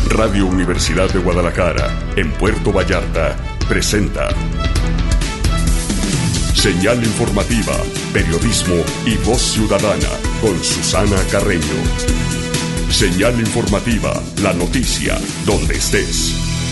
Radio Universidad de Guadalajara, en Puerto Vallarta, presenta Señal Informativa, Periodismo y Voz Ciudadana, con Susana Carreño. Señal Informativa, la noticia, donde estés.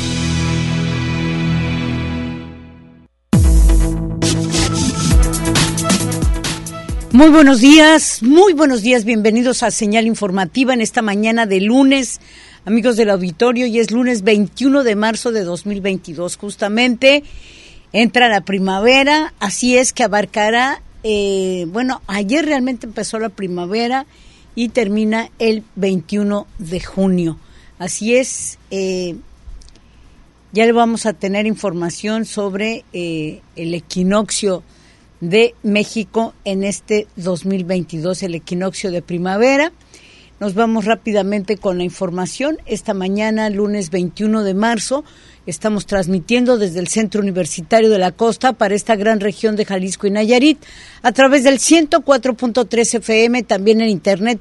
Muy buenos días, bienvenidos a Señal Informativa en esta mañana de lunes, amigos del auditorio, y es lunes 21 de marzo de 2022, justamente entra la primavera, así es que abarcará, ayer realmente empezó la primavera y termina el 21 de junio, así es, ya le vamos a tener información sobre el equinoccio de México en este 2022, el equinoccio de primavera. Nos vamos rápidamente con la información. Esta mañana, lunes 21 de marzo, estamos transmitiendo desde el Centro Universitario de la Costa para esta gran región de Jalisco y Nayarit a través del 104.3 FM, también en internet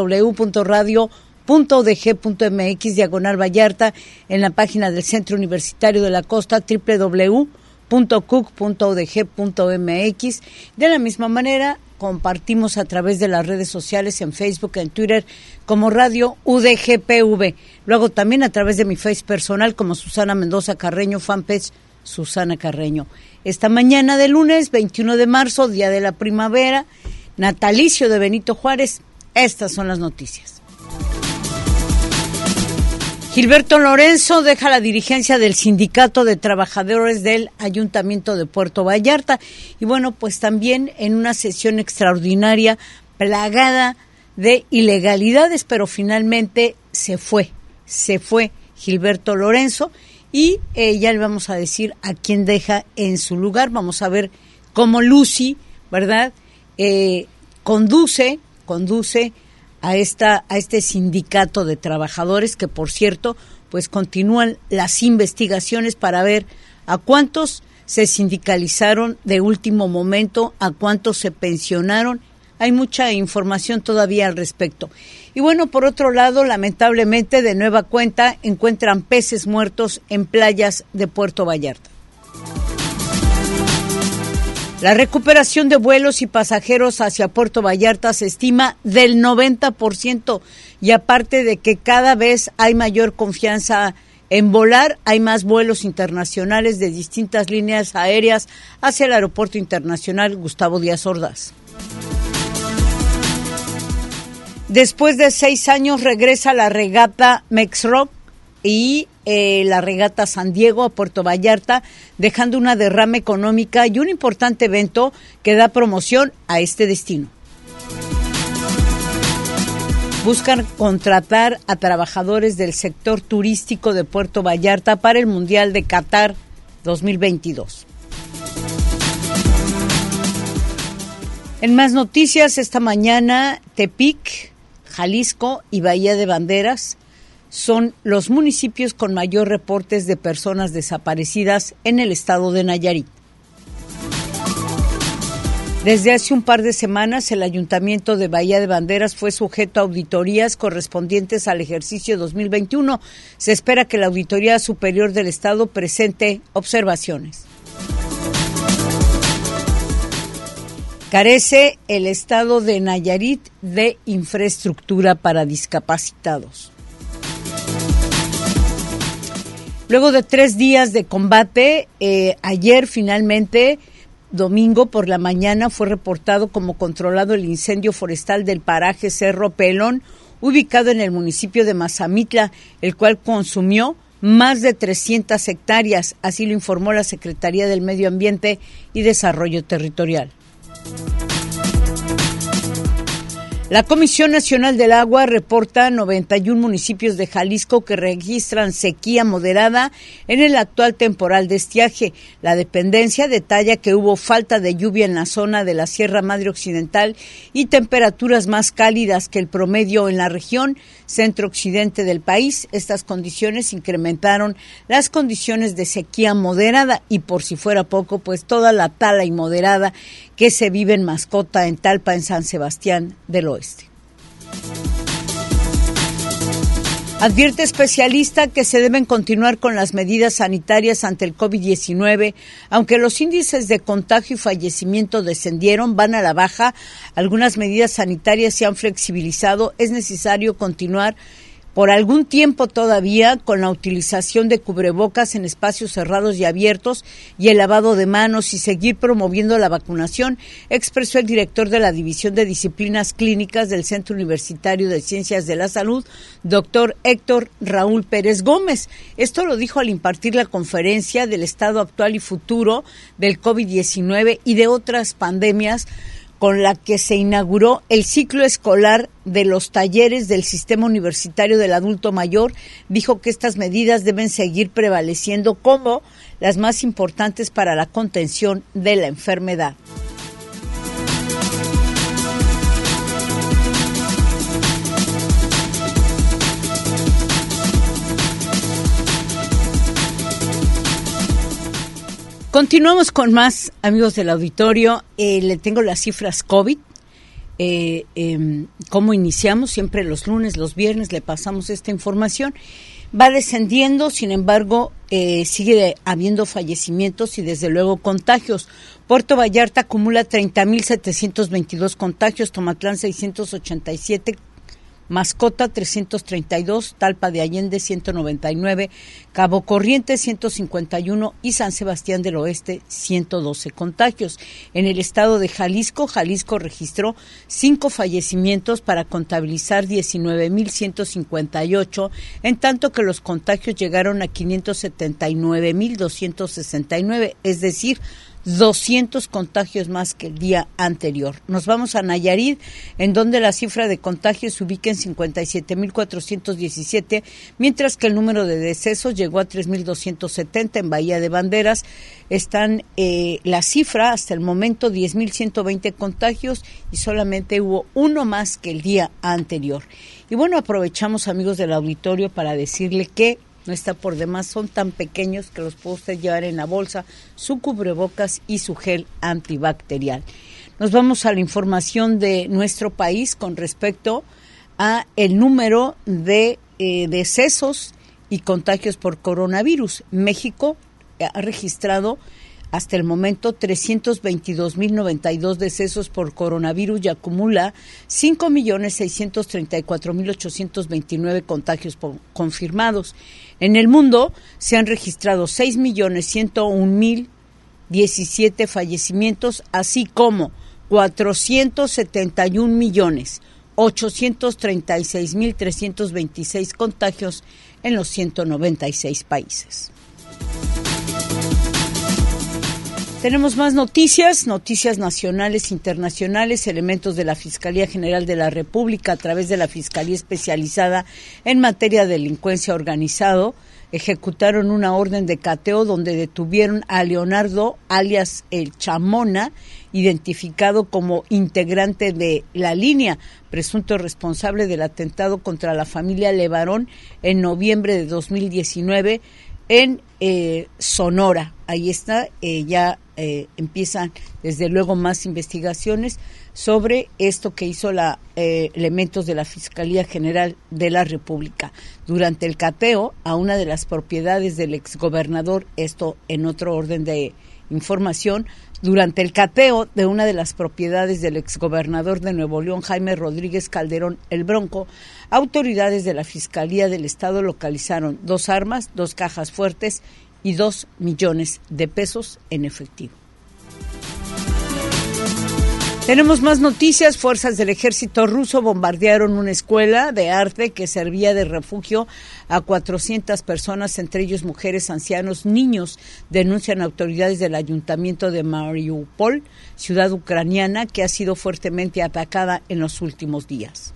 www.radio.udg.mx/Vallarta, en la página del Centro Universitario de la Costa www.cuc.udg.mx. De la misma manera, compartimos a través de las redes sociales, en Facebook, en Twitter, como Radio UDGPV. Luego también a través de mi Face personal, como Susana Mendoza Carreño, fanpage Susana Carreño. Esta mañana de lunes, 21 de marzo, día de la primavera, natalicio de Benito Juárez, estas son las noticias. Gilberto Lorenzo deja la dirigencia del Sindicato de Trabajadores del Ayuntamiento de Puerto Vallarta y pues también en una sesión extraordinaria plagada de ilegalidades, pero finalmente se fue Gilberto Lorenzo y ya le vamos a decir a quién deja en su lugar. Vamos a ver cómo Lucy, ¿verdad?, conduce a este sindicato de trabajadores, que por cierto, pues continúan las investigaciones para ver a cuántos se sindicalizaron de último momento, a cuántos se pensionaron. Hay mucha información todavía al respecto. Y por otro lado, lamentablemente, de nueva cuenta, encuentran peces muertos en playas de Puerto Vallarta. La recuperación de vuelos y pasajeros hacia Puerto Vallarta se estima del 90%, y aparte de que cada vez hay mayor confianza en volar, hay más vuelos internacionales de distintas líneas aéreas hacia el Aeropuerto Internacional Gustavo Díaz Ordaz. Después de 6 años regresa la regata Mexrock y la regata San Diego a Puerto Vallarta, dejando una derrama económica y un importante evento que da promoción a este destino. Buscan contratar a trabajadores del sector turístico de Puerto Vallarta para el Mundial de Qatar 2022. En más noticias, esta mañana, Tepic, Jalisco y Bahía de Banderas son los municipios con mayor reportes de personas desaparecidas en el estado de Nayarit. Desde hace un par de semanas, el Ayuntamiento de Bahía de Banderas fue sujeto a auditorías correspondientes al ejercicio 2021. Se espera que la Auditoría Superior del Estado presente observaciones. Carece el estado de Nayarit de infraestructura para discapacitados. Luego de 3 días de combate, ayer finalmente, domingo por la mañana, fue reportado como controlado el incendio forestal del paraje Cerro Pelón, ubicado en el municipio de Mazamitla, el cual consumió más de 300 hectáreas, así lo informó la Secretaría del Medio Ambiente y Desarrollo Territorial. La Comisión Nacional del Agua reporta 91 municipios de Jalisco que registran sequía moderada en el actual temporal de estiaje. La dependencia detalla que hubo falta de lluvia en la zona de la Sierra Madre Occidental y temperaturas más cálidas que el promedio en la región centro-occidente del país. Estas condiciones incrementaron las condiciones de sequía moderada y, por si fuera poco, pues toda la tala inmoderada que se vive en Mascota, en Talpa, en San Sebastián del Oeste. Advierte especialista que se deben continuar con las medidas sanitarias ante el COVID-19. Aunque los índices de contagio y fallecimiento descendieron, van a la baja, algunas medidas sanitarias se han flexibilizado. Es necesario continuar por algún tiempo todavía con la utilización de cubrebocas en espacios cerrados y abiertos y el lavado de manos y seguir promoviendo la vacunación, expresó el director de la División de Disciplinas Clínicas del Centro Universitario de Ciencias de la Salud, doctor Héctor Raúl Pérez Gómez. Esto lo dijo al impartir la conferencia del estado actual y futuro del COVID-19 y de otras pandemias, con la que se inauguró el ciclo escolar de los talleres del Sistema Universitario del Adulto Mayor. Dijo que estas medidas deben seguir prevaleciendo como las más importantes para la contención de la enfermedad. Continuamos con más, amigos del auditorio. Le tengo las cifras COVID. ¿Cómo iniciamos? Siempre los lunes, los viernes le pasamos esta información. Va descendiendo, sin embargo, sigue habiendo fallecimientos y desde luego contagios. Puerto Vallarta acumula 30,722 contagios, Tomatlán 687, Mascota 332, Talpa de Allende 199, Cabo Corriente 151 y San Sebastián del Oeste 112 contagios. En el estado de Jalisco registró 5 fallecimientos para contabilizar 19,158, en tanto que los contagios llegaron a 579,269, es decir, 200 contagios más que el día anterior. Nos vamos a Nayarit, en donde la cifra de contagios se ubica en 57,417, mientras que el número de decesos llegó a 3,270. En Bahía de Banderas están la cifra hasta el momento 10,120 contagios y solamente hubo uno más que el día anterior. Y bueno, aprovechamos, amigos del auditorio, para decirle que no está por demás, son tan pequeños que los puede usted llevar en la bolsa, su cubrebocas y su gel antibacterial. Nos vamos a la información de nuestro país con respecto a el número de decesos y contagios por coronavirus. México ha registrado hasta el momento 322,092 decesos por coronavirus y acumula 5,634,829 contagios confirmados. En el mundo se han registrado 6,101,017 fallecimientos, así como 471,836,326 contagios en los 196 países. Tenemos más noticias nacionales, internacionales. Elementos de la Fiscalía General de la República, a través de la Fiscalía Especializada en Materia de Delincuencia Organizado, ejecutaron una orden de cateo donde detuvieron a Leonardo, alias El Chamona, identificado como integrante de La Línea, presunto responsable del atentado contra la familia Levarón en noviembre de 2019 en Sonora. Ahí está, ya empiezan desde luego más investigaciones sobre esto que hizo elementos de la Fiscalía General de la República. Durante el cateo a una de las propiedades del exgobernador, esto en otro orden de información, durante el cateo de una de las propiedades del exgobernador de Nuevo León, Jaime Rodríguez Calderón el Bronco, autoridades de la Fiscalía del Estado localizaron 2 armas, 2 cajas fuertes y 2 millones de pesos en efectivo. Tenemos más noticias. Fuerzas del ejército ruso bombardearon una escuela de arte que servía de refugio a 400 personas, entre ellos mujeres, ancianos, niños. Denuncian autoridades del ayuntamiento de Mariupol, ciudad ucraniana, que ha sido fuertemente atacada en los últimos días.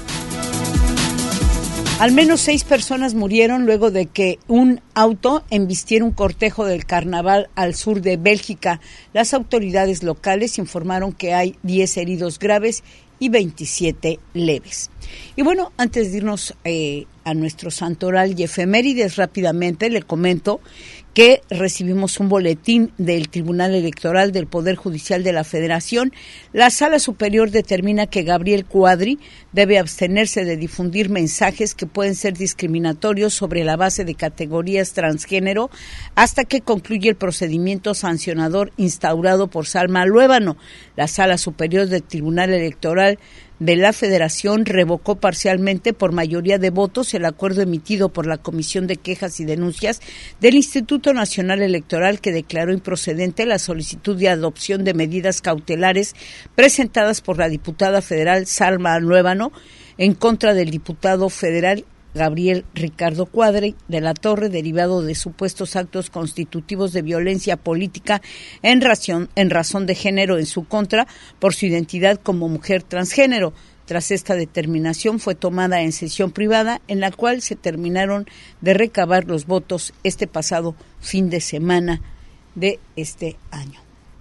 Al menos 6 personas murieron luego de que un auto embistiera un cortejo del carnaval al sur de Bélgica. Las autoridades locales informaron que hay 10 heridos graves y 27 leves. Y bueno, antes de irnos a nuestro santoral y efemérides. Rápidamente le comento que recibimos un boletín del Tribunal Electoral del Poder Judicial de la Federación. La Sala Superior determina que Gabriel Cuadri debe abstenerse de difundir mensajes que pueden ser discriminatorios sobre la base de categorías transgénero hasta que concluya el procedimiento sancionador instaurado por Salma Luébano. La Sala Superior del Tribunal Electoral de la Federación revocó parcialmente por mayoría de votos el acuerdo emitido por la Comisión de Quejas y Denuncias del Instituto Nacional Electoral, que declaró improcedente la solicitud de adopción de medidas cautelares presentadas por la diputada federal Salma Luébano en contra del diputado federal Gabriel Ricardo Cuadri de la Torre, derivado de supuestos actos constitutivos de violencia política en razón de género en su contra por su identidad como mujer transgénero. Tras esta determinación fue tomada en sesión privada, en la cual se terminaron de recabar los votos este pasado fin de semana de este año.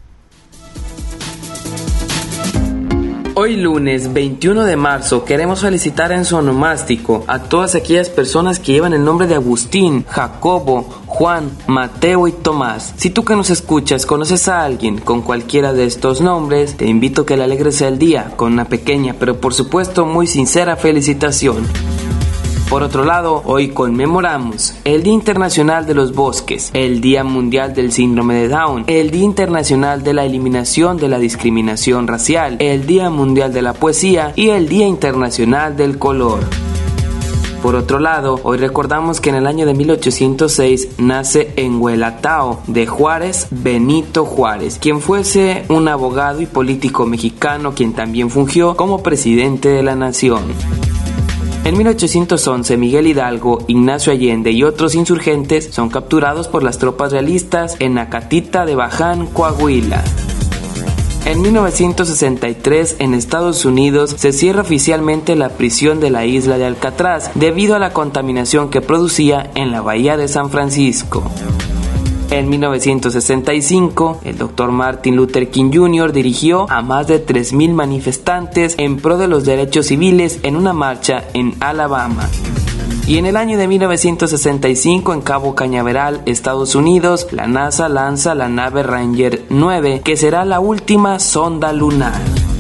Hoy lunes 21 de marzo queremos felicitar en su onomástico a todas aquellas personas que llevan el nombre de Agustín, Jacobo, Juan, Mateo y Tomás. Si tú que nos escuchas conoces a alguien con cualquiera de estos nombres, te invito a que le alegres el día con una pequeña pero por supuesto muy sincera felicitación. Por otro lado, hoy conmemoramos el Día Internacional de los Bosques, el Día Mundial del Síndrome de Down, el Día Internacional de la Eliminación de la Discriminación Racial, el Día Mundial de la Poesía y el Día Internacional del Color. Por otro lado, hoy recordamos que en el año de 1806 nace en Huehuetlán de Juárez Benito Juárez, quien fuese un abogado y político mexicano quien también fungió como presidente de la nación. En 1811, Miguel Hidalgo, Ignacio Allende y otros insurgentes son capturados por las tropas realistas en Acatita de Baján, Coahuila. En 1963, en Estados Unidos, se cierra oficialmente la prisión de la isla de Alcatraz debido a la contaminación que producía en la bahía de San Francisco. En 1965, el Dr. Martin Luther King Jr. dirigió a más de 3,000 manifestantes en pro de los derechos civiles en una marcha en Alabama. Y en el año de 1965, en Cabo Cañaveral, Estados Unidos, la NASA lanza la nave Ranger 9, que será la última sonda lunar.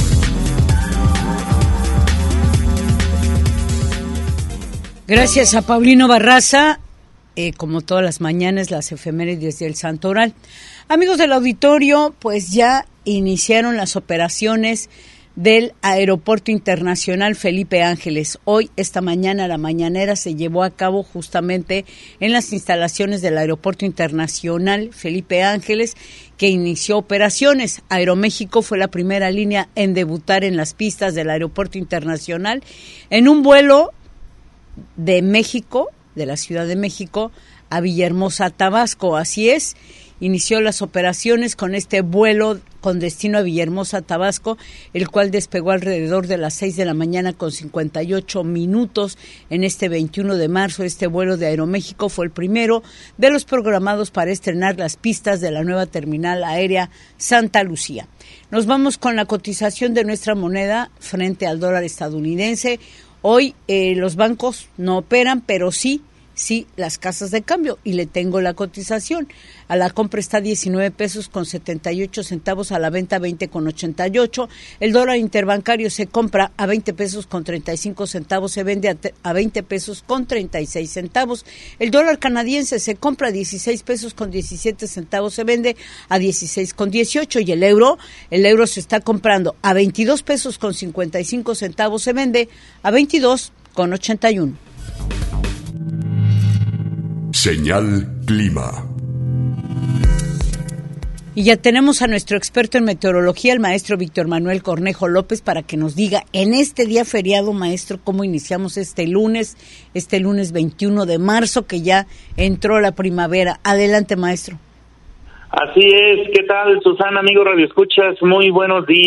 Gracias a Paulino Barraza. Como todas las mañanas, las efemérides del Santoral. Amigos del auditorio, pues ya iniciaron las operaciones del Aeropuerto Internacional Felipe Ángeles. Hoy, esta mañana, la mañanera se llevó a cabo justamente en las instalaciones del Aeropuerto Internacional Felipe Ángeles, que inició operaciones. Aeroméxico fue la primera línea en debutar en las pistas del Aeropuerto Internacional en un vuelo de México, de la Ciudad de México a Villahermosa, Tabasco. Así es, inició las operaciones con este vuelo con destino a Villahermosa, Tabasco, el cual despegó alrededor de las 6 de la mañana con 58 minutos en este 21 de marzo. Este vuelo de Aeroméxico fue el primero de los programados para estrenar las pistas de la nueva terminal aérea Santa Lucía. Nos vamos con la cotización de nuestra moneda frente al dólar estadounidense. Hoy los bancos no operan, pero sí las casas de cambio, y le tengo la cotización. A la compra está 19 pesos con 78 centavos, a la venta 20 con 88. El dólar interbancario se compra a 20 pesos con 35 centavos, se vende a 20 pesos con 36 centavos. El dólar canadiense se compra a 16 pesos con 17 centavos, se vende a 16 con 18. Y el euro se está comprando a 22 pesos con 55 centavos, se vende a 22 con 81. Señal Clima. Y ya tenemos a nuestro experto en meteorología, el maestro Víctor Manuel Cornejo López, para que nos diga en este día feriado, maestro, cómo iniciamos este lunes 21 de marzo, que ya entró la primavera. Adelante, maestro. Así es, ¿qué tal, Susana, amigo Radio Escuchas? Muy buenos días.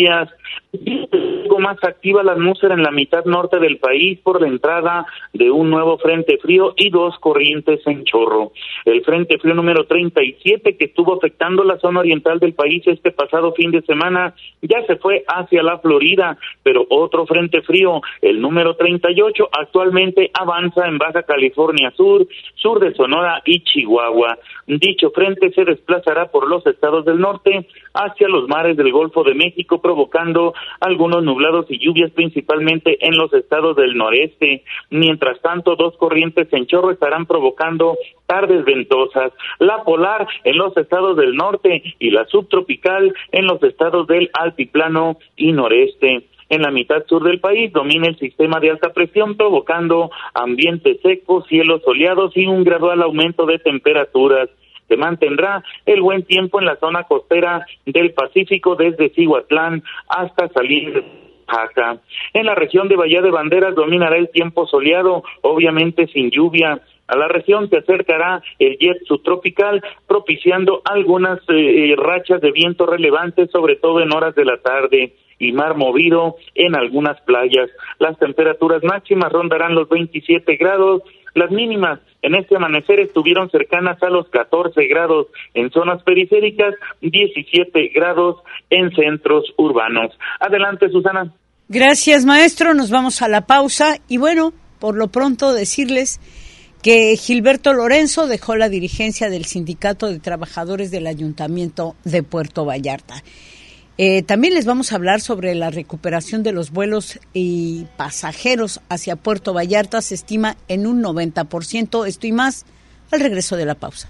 Algo más activa la atmósfera en la mitad norte del país por la entrada de un nuevo frente frío y dos corrientes en chorro. El frente frío número 37, que estuvo afectando la zona oriental del país este pasado fin de semana, ya se fue hacia la Florida, pero otro frente frío, el número 38, actualmente avanza en Baja California Sur, sur de Sonora y Chihuahua. Dicho frente se desplazará por los estados del norte hacia los mares del Golfo de México, provocando algunos nublados y lluvias principalmente en los estados del noreste. Mientras tanto, dos corrientes en chorro estarán provocando tardes ventosas, la polar en los estados del norte y la subtropical en los estados del altiplano y noreste. En la mitad sur del país domina el sistema de alta presión, provocando ambiente seco, cielos soleados y un gradual aumento de temperaturas. Se mantendrá el buen tiempo en la zona costera del Pacífico desde Cihuatlán hasta salir de Oaxaca. En la región de Bahía de Banderas dominará el tiempo soleado, obviamente sin lluvia. A la región se acercará el jet subtropical, propiciando algunas rachas de viento relevantes, sobre todo en horas de la tarde, y mar movido en algunas playas. Las temperaturas máximas rondarán los 27 grados, las mínimas en este amanecer estuvieron cercanas a los 14 grados en zonas periféricas, 17 grados en centros urbanos. Adelante, Susana. Gracias, maestro. Nos vamos a la pausa y bueno, por lo pronto decirles que Gilberto Lorenzo dejó la dirigencia del Sindicato de Trabajadores del Ayuntamiento de Puerto Vallarta. También les vamos a hablar sobre la recuperación de los vuelos y pasajeros hacia Puerto Vallarta. Se estima en un 90%. Esto y más al regreso de la pausa.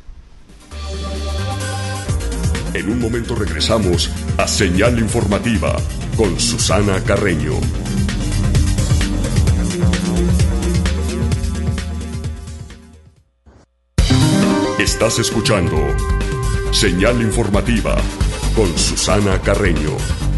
En un momento regresamos a Señal Informativa con Susana Carreño. Estás escuchando Señal Informativa con Susana Carreño.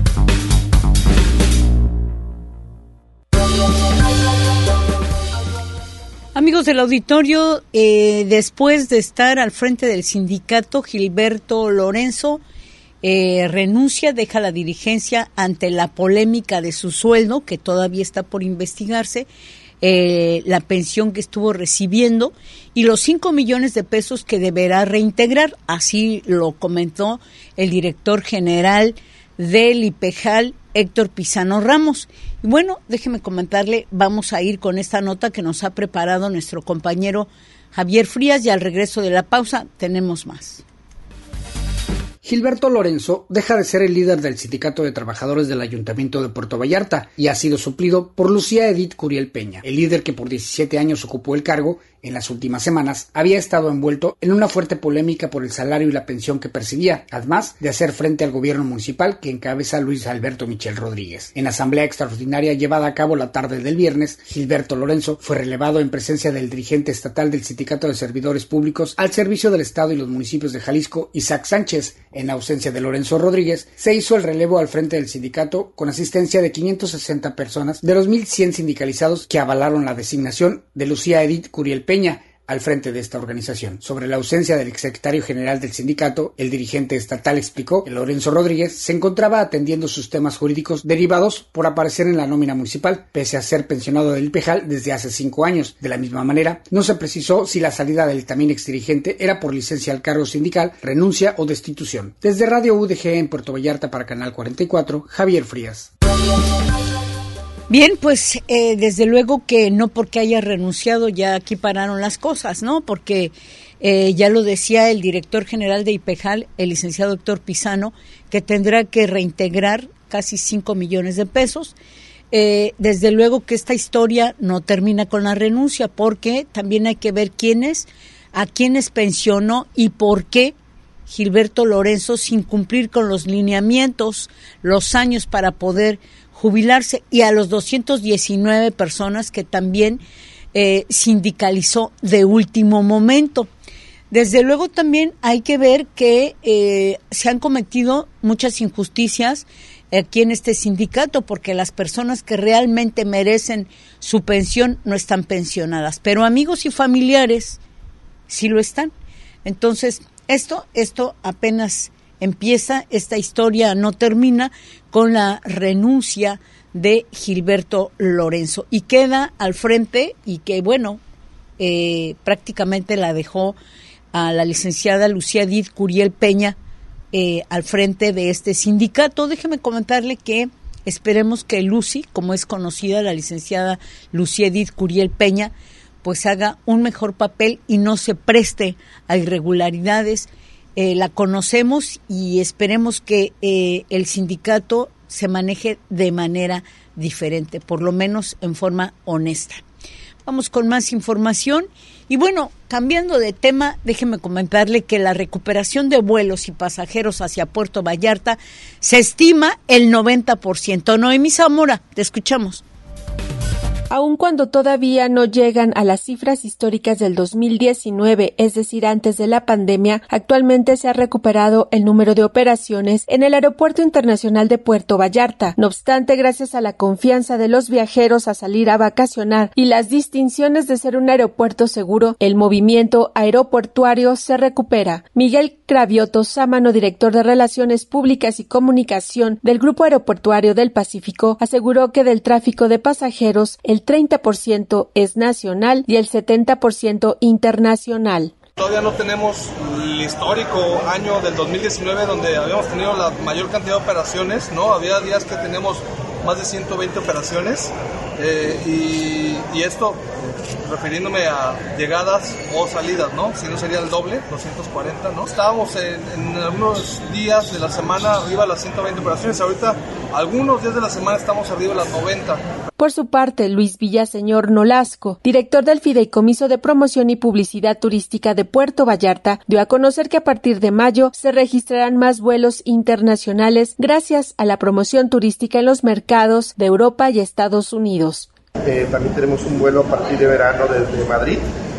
Amigos del auditorio, después de estar al frente del sindicato, Gilberto Lorenzo renuncia, deja la dirigencia ante la polémica de su sueldo, que todavía está por investigarse, la pensión que estuvo recibiendo y los 5 millones de pesos que deberá reintegrar. Así lo comentó el director general del IPEJAL, Héctor Pizano Ramos. Y bueno, déjeme comentarle, vamos a ir con esta nota que nos ha preparado nuestro compañero Javier Frías y al regreso de la pausa tenemos más. Gilberto Lorenzo deja de ser el líder del Sindicato de Trabajadores del Ayuntamiento de Puerto Vallarta y ha sido suplido por Lucía Edith Curiel Peña. El líder, que por 17 años ocupó el cargo, en las últimas semanas había estado envuelto en una fuerte polémica por el salario y la pensión que percibía, además de hacer frente al gobierno municipal que encabeza Luis Alberto Michel Rodríguez. En asamblea extraordinaria llevada a cabo la tarde del viernes, Gilberto Lorenzo fue relevado en presencia del dirigente estatal del Sindicato de Servidores Públicos al Servicio del Estado y los municipios de Jalisco, Isaac Sánchez. En ausencia de Lorenzo Rodríguez, se hizo el relevo al frente del sindicato con asistencia de 560 personas de los 1,100 sindicalizados que avalaron la designación de Lucía Edith Curiel Peña al frente de esta organización. Sobre la ausencia del exsecretario general del sindicato, el dirigente estatal explicó que Lorenzo Rodríguez se encontraba atendiendo sus temas jurídicos derivados por aparecer en la nómina municipal, pese a ser pensionado del IPEJAL desde hace 5 años. De la misma manera, no se precisó si la salida del también exdirigente era por licencia al cargo sindical, renuncia o destitución. Desde Radio UDG en Puerto Vallarta para Canal 44, Javier Frías. Bien, pues desde luego que no porque haya renunciado ya aquí pararon las cosas, ¿no? Porque ya lo decía el director general de IPEJAL, el licenciado Héctor Pizano, que tendrá que reintegrar casi 5 millones de pesos. Desde luego que esta historia no termina con la renuncia, porque también hay que ver a quiénes pensionó y por qué Gilberto Lorenzo, sin cumplir con los lineamientos, los años para poder jubilarse, y a los 219 personas que también sindicalizó de último momento. Desde luego también hay que ver que se han cometido muchas injusticias aquí en este sindicato, porque las personas que realmente merecen su pensión no están pensionadas, pero amigos y familiares sí lo están. Entonces, esto apenas empieza, esta historia no termina con la renuncia de Gilberto Lorenzo y queda al frente y que bueno, prácticamente la dejó a la licenciada Lucía Edith Curiel Peña al frente de este sindicato. Déjeme comentarle que esperemos que Lucy, como es conocida la licenciada Lucía Edith Curiel Peña, pues haga un mejor papel y no se preste a irregularidades. La conocemos y esperemos que el sindicato se maneje de manera diferente, por lo menos en forma honesta. Vamos con más información. Y bueno, cambiando de tema, déjeme comentarle que la recuperación de vuelos y pasajeros hacia Puerto Vallarta se estima el 90%. Noemí Zamora, te escuchamos. Aun cuando todavía no llegan a las cifras históricas del 2019, es decir, antes de la pandemia, actualmente se ha recuperado el número de operaciones en el Aeropuerto Internacional de Puerto Vallarta. No obstante, gracias a la confianza de los viajeros a salir a vacacionar y las distinciones de ser un aeropuerto seguro, el movimiento aeroportuario se recupera. Miguel Cravioto Sámano, director de Relaciones Públicas y Comunicación del Grupo Aeroportuario del Pacífico, aseguró que del tráfico de pasajeros, el 30% es nacional y el 70% internacional. Todavía no tenemos el histórico año del 2019 donde habíamos tenido la mayor cantidad de operaciones, ¿no? Había días que teníamos más de 120 operaciones y esto refiriéndome a llegadas o salidas, ¿no? Si no sería el doble, 240, ¿no? Estábamos en algunos días de la semana arriba de las 120 operaciones, ahorita algunos días de la semana estamos arriba de las 90. Por su parte, Luis Villaseñor Nolasco, director del Fideicomiso de Promoción y Publicidad Turística de Puerto Vallarta, dio a conocer que a partir de mayo se registrarán más vuelos internacionales gracias a la promoción turística en los mercados de Europa y Estados Unidos. También tenemos un vuelo a partir de verano desde Madrid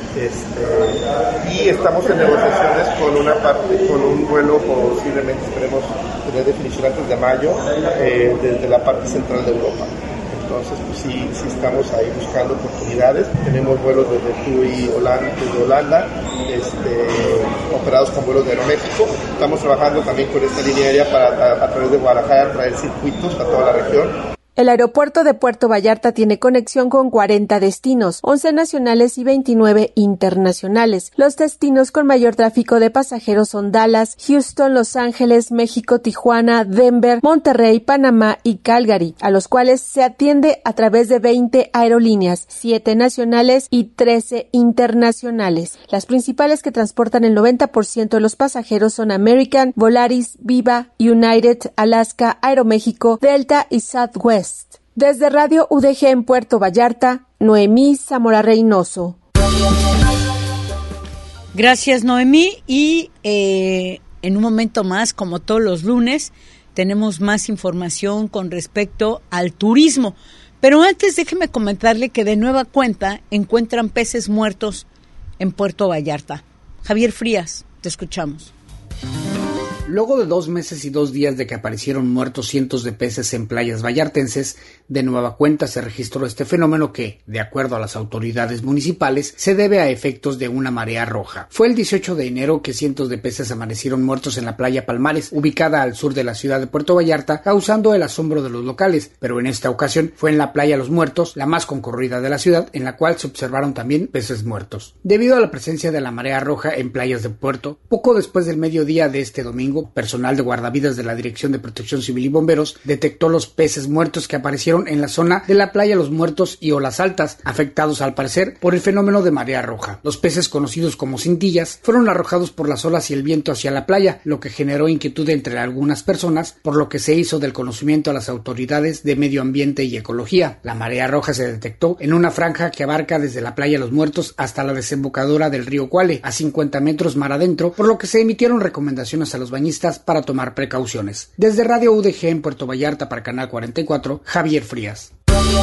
y estamos en negociaciones con un vuelo, posiblemente esperemos tener definición antes de mayo, desde la parte central de Europa. Entonces, pues sí estamos ahí buscando oportunidades. Tenemos vuelos desde TUI Holanda, operados con vuelos de Aeroméxico. Estamos trabajando también con esta línea aérea para a través de Guadalajara traer circuitos a toda la región. El aeropuerto de Puerto Vallarta tiene conexión con 40 destinos, 11 nacionales y 29 internacionales. Los destinos con mayor tráfico de pasajeros son Dallas, Houston, Los Ángeles, México, Tijuana, Denver, Monterrey, Panamá y Calgary, a los cuales se atiende a través de 20 aerolíneas, 7 nacionales y 13 internacionales. Las principales que transportan el 90% de los pasajeros son American, Volaris, Viva, United, Alaska, Aeroméxico, Delta y Southwest. Desde Radio UDG en Puerto Vallarta, Noemí Zamora Reynoso. Gracias, Noemí. Y en un momento más, como todos los lunes, tenemos más información con respecto al turismo. Pero antes déjeme comentarle que de nueva cuenta encuentran peces muertos en Puerto Vallarta. Javier Frías, te escuchamos. Luego de 2 meses y 2 días de que aparecieron muertos cientos de peces en playas vallartenses, de nueva cuenta se registró este fenómeno que, de acuerdo a las autoridades municipales, se debe a efectos de una marea roja. Fue el 18 de enero que cientos de peces amanecieron muertos en la playa Palmares, ubicada al sur de la ciudad de Puerto Vallarta, causando el asombro de los locales, pero en esta ocasión fue en la playa Los Muertos, la más concurrida de la ciudad, en la cual se observaron también peces muertos. Debido a la presencia de la marea roja en playas de Puerto, poco después del mediodía de este domingo, personal de guardavidas de la Dirección de Protección Civil y Bomberos detectó los peces muertos que aparecieron en la zona de la playa Los Muertos y Olas Altas, afectados al parecer por el fenómeno de marea roja. Los peces conocidos como cintillas fueron arrojados por las olas y el viento hacia la playa, lo que generó inquietud entre algunas personas, por lo que se hizo del conocimiento a las autoridades de Medio Ambiente y Ecología. La marea roja se detectó en una franja que abarca desde la playa Los Muertos hasta la desembocadura del río Cuale, a 50 metros mar adentro, por lo que se emitieron recomendaciones a los bañistas para tomar precauciones. Desde Radio UDG en Puerto Vallarta para Canal 44, Javier Frías.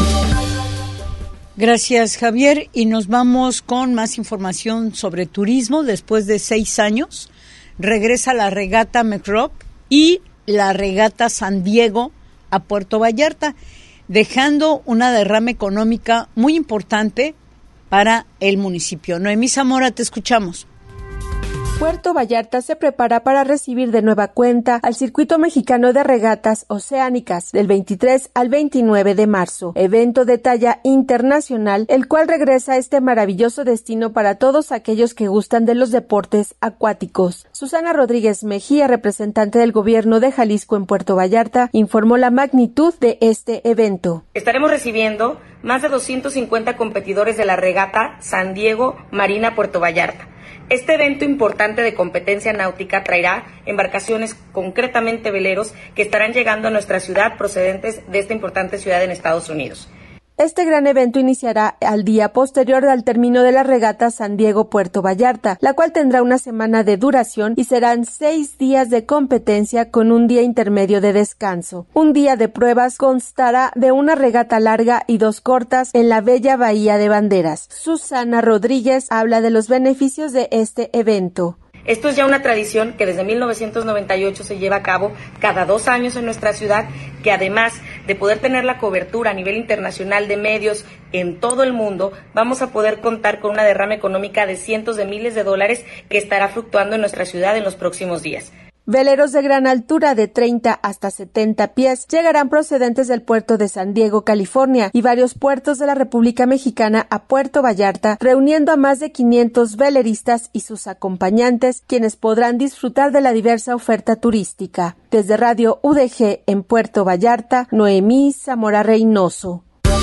Gracias, Javier, y nos vamos con más información sobre turismo. Después de 6 años, regresa la regata McRock y la regata San Diego a Puerto Vallarta, dejando una derrama económica muy importante para el municipio. Noemí Zamora, te escuchamos. Puerto Vallarta se prepara para recibir de nueva cuenta al Circuito Mexicano de Regatas Oceánicas del 23 al 29 de marzo, evento de talla internacional, el cual regresa a este maravilloso destino para todos aquellos que gustan de los deportes acuáticos. Susana Rodríguez Mejía, representante del gobierno de Jalisco en Puerto Vallarta, informó la magnitud de este evento. Estaremos recibiendo más de 250 competidores de la regata San Diego Marina Puerto Vallarta. Este evento importante de competencia náutica traerá embarcaciones, concretamente veleros, que estarán llegando a nuestra ciudad procedentes de esta importante ciudad en Estados Unidos. Este gran evento iniciará al día posterior al término de la regata San Diego Puerto Vallarta, la cual tendrá una semana de duración y serán 6 días de competencia con un día intermedio de descanso. Un día de pruebas constará de una regata larga y 2 cortas en la bella Bahía de Banderas. Susana Rodríguez habla de los beneficios de este evento. Esto es ya una tradición que desde 1998 se lleva a cabo cada 2 años en nuestra ciudad, que además de poder tener la cobertura a nivel internacional de medios en todo el mundo, vamos a poder contar con una derrama económica de cientos de miles de dólares que estará fluctuando en nuestra ciudad en los próximos días. Veleros de gran altura de 30 hasta 70 pies llegarán procedentes del puerto de San Diego, California, y varios puertos de la República Mexicana a Puerto Vallarta, reuniendo a más de 500 veleristas y sus acompañantes, quienes podrán disfrutar de la diversa oferta turística. Desde Radio UDG en Puerto Vallarta, Noemí Zamora Reynoso.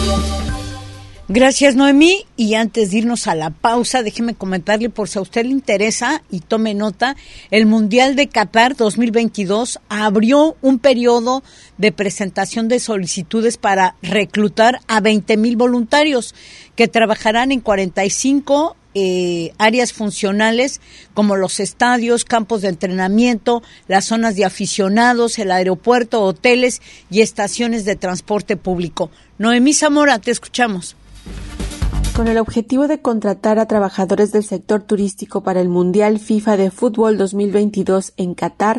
Gracias, Noemí. Y antes de irnos a la pausa, déjeme comentarle, por si a usted le interesa y tome nota, el Mundial de Qatar 2022 abrió un periodo de presentación de solicitudes para reclutar a 20,000 voluntarios que trabajarán en 45 áreas funcionales como los estadios, campos de entrenamiento, las zonas de aficionados, el aeropuerto, hoteles y estaciones de transporte público. Noemí Zamora, te escuchamos. Con el objetivo de contratar a trabajadores del sector turístico para el Mundial FIFA de Fútbol 2022 en Qatar,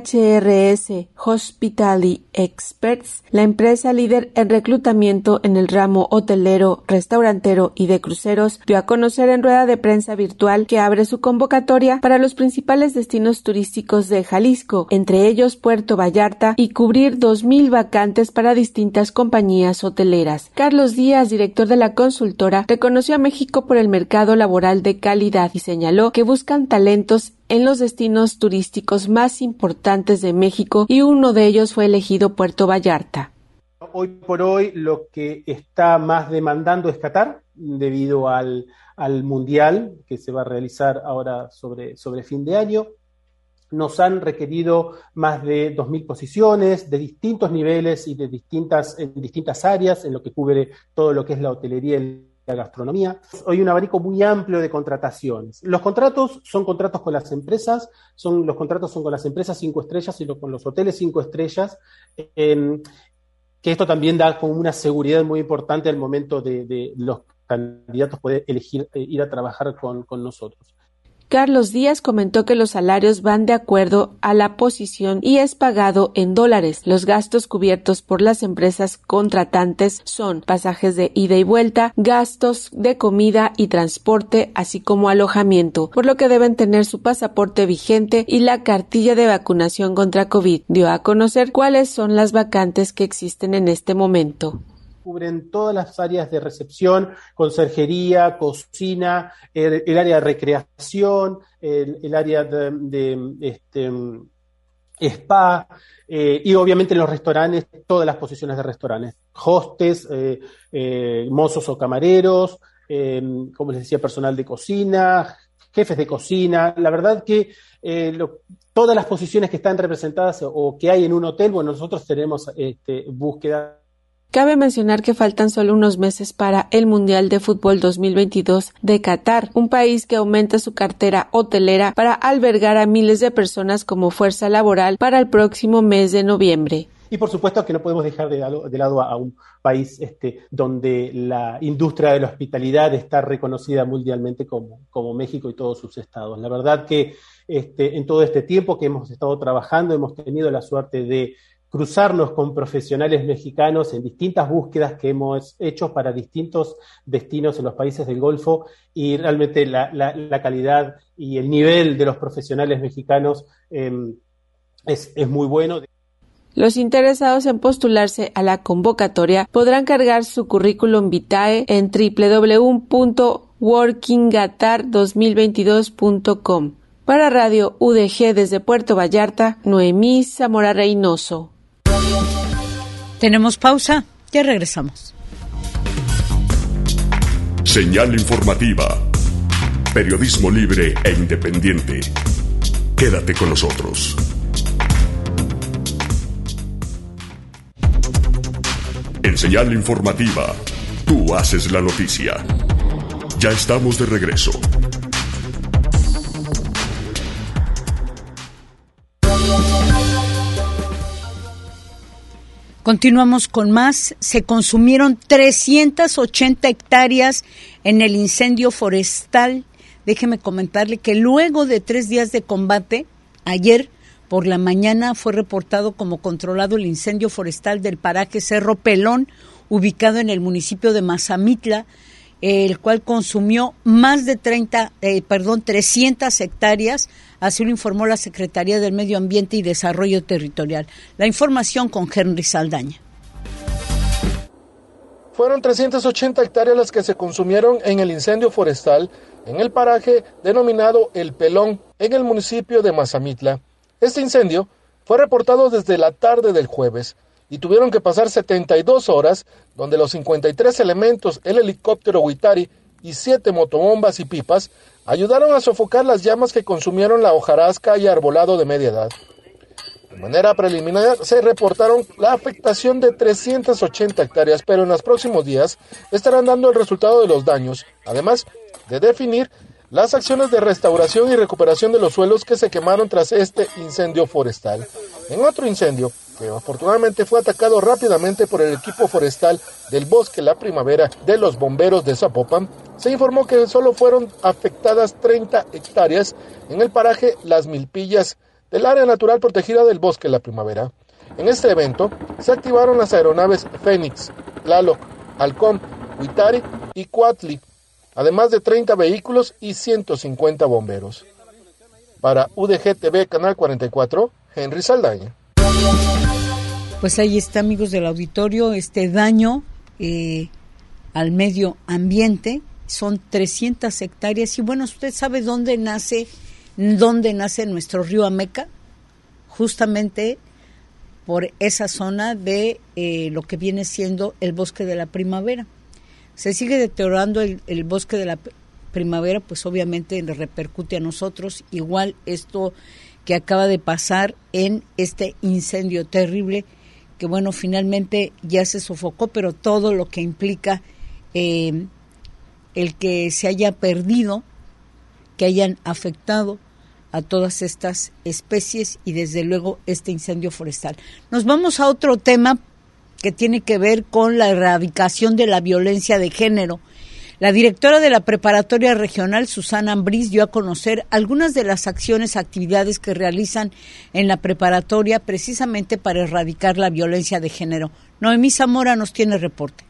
PHRS Hospitality Experts, la empresa líder en reclutamiento en el ramo hotelero, restaurantero y de cruceros, dio a conocer en rueda de prensa virtual que abre su convocatoria para los principales destinos turísticos de Jalisco, entre ellos Puerto Vallarta, y cubrir 2,000 vacantes para distintas compañías hoteleras. Carlos Díaz, director de la consultora, reconoció a México por el mercado laboral de calidad y señaló que buscan talentos en los destinos turísticos más importantes de México y uno de ellos fue elegido Puerto Vallarta. Hoy por hoy lo que está más demandando es Qatar, debido al Mundial que se va a realizar ahora sobre fin de año. Nos han requerido más de 2,000 posiciones de distintos niveles y en distintas áreas, en lo que cubre todo lo que es la hotelería y la gastronomía. Hoy un abanico muy amplio de contrataciones. Los contratos son contratos con las empresas, los contratos son con las empresas 5 estrellas y con los hoteles 5 estrellas, que esto también da como una seguridad muy importante al momento de los candidatos poder elegir ir a trabajar con nosotros. Carlos Díaz comentó que los salarios van de acuerdo a la posición y es pagado en dólares. Los gastos cubiertos por las empresas contratantes son pasajes de ida y vuelta, gastos de comida y transporte, así como alojamiento, por lo que deben tener su pasaporte vigente y la cartilla de vacunación contra COVID. Dio a conocer cuáles son las vacantes que existen en este momento. Cubren todas las áreas de recepción, conserjería, cocina, el área de recreación, el área de spa, y obviamente en los restaurantes, todas las posiciones de restaurantes, hostes, mozos o camareros, como les decía, personal de cocina, jefes de cocina. La verdad que todas las posiciones que están representadas o que hay en un hotel, bueno, nosotros tenemos búsqueda. Cabe mencionar que faltan solo unos meses para el Mundial de Fútbol 2022 de Qatar, un país que aumenta su cartera hotelera para albergar a miles de personas como fuerza laboral para el próximo mes de noviembre. Y por supuesto que no podemos dejar de lado a un país donde la industria de la hospitalidad está reconocida mundialmente como México y todos sus estados. La verdad que en todo este tiempo que hemos estado trabajando hemos tenido la suerte de cruzarnos con profesionales mexicanos en distintas búsquedas que hemos hecho para distintos destinos en los países del Golfo, y realmente la calidad y el nivel de los profesionales mexicanos es muy bueno. Los interesados en postularse a la convocatoria podrán cargar su currículum vitae en www.workingqatar2022.com. Para Radio UDG desde Puerto Vallarta, Noemí Zamora Reynoso. Tenemos pausa, ya regresamos. Señal informativa. Periodismo libre e independiente. Quédate con nosotros. En Señal informativa, tú haces la noticia. Ya estamos de regreso. Continuamos con más. Se consumieron 380 hectáreas en el incendio forestal. Déjeme comentarle que luego de 3 días de combate, ayer por la mañana fue reportado como controlado el incendio forestal del paraje Cerro Pelón, ubicado en el municipio de Mazamitla, el cual consumió más de 300 hectáreas, así lo informó la Secretaría del Medio Ambiente y Desarrollo Territorial. La información con Henry Saldaña. Fueron 380 hectáreas las que se consumieron en el incendio forestal en el paraje denominado El Pelón, en el municipio de Mazamitla. Este incendio fue reportado desde la tarde del jueves y tuvieron que pasar 72 horas, donde los 53 elementos, el helicóptero Huitari y 7 motobombas y pipas ayudaron a sofocar las llamas que consumieron la hojarasca y arbolado de media edad. De manera preliminar se reportaron la afectación de 380 hectáreas, pero en los próximos días estarán dando el resultado de los daños, además de definir las acciones de restauración y recuperación de los suelos que se quemaron tras este incendio forestal. En otro incendio, que afortunadamente fue atacado rápidamente por el equipo forestal del Bosque La Primavera de los bomberos de Zapopan, se informó que solo fueron afectadas 30 hectáreas en el paraje Las Milpillas del área natural protegida del Bosque La Primavera. En este evento se activaron las aeronaves Fénix, Tlaloc, Halcón, Huitari y Cuatli, además de 30 vehículos y 150 bomberos. Para UDG TV Canal 44, Henry Saldaña. Pues ahí está, amigos del auditorio, este daño al medio ambiente. Son 300 hectáreas y bueno, ¿usted sabe dónde nace nuestro río Ameca? Justamente por esa zona de lo que viene siendo el Bosque de la Primavera. Se sigue deteriorando el Bosque de la Primavera, pues obviamente le repercute a nosotros, igual esto que acaba de pasar en este incendio terrible, que bueno, finalmente ya se sofocó, pero todo lo que implica el que se haya perdido, que hayan afectado a todas estas especies y desde luego este incendio forestal. Nos vamos a otro tema que tiene que ver con la erradicación de la violencia de género. La directora de la Preparatoria Regional, Susana Ambriz, dio a conocer algunas de las actividades que realizan en la preparatoria precisamente para erradicar la violencia de género. Noemí Zamora nos tiene reporte.